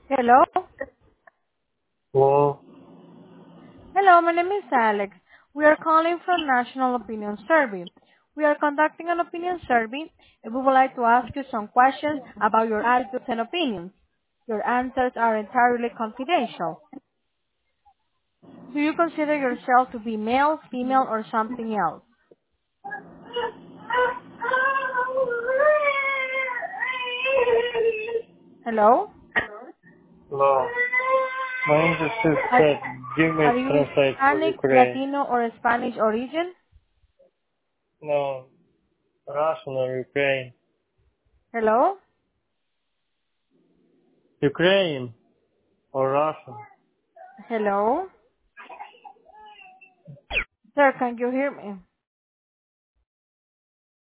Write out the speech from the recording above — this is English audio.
Hello? Well, Hello, my name is Alex. We are calling from National Opinion Survey. We are conducting an opinion survey and we would like to ask you some questions about your attitudes and opinions. Your answers are entirely confidential. Do you consider yourself to be male, female, or something else? Hello? no. My English is Are, good. Give me are you translate for Hispanic, Ukraine. Latino, or Spanish origin? No, Russian or Ukraine. Hello? Ukraine or Russian. Hello? Sir, can you hear me?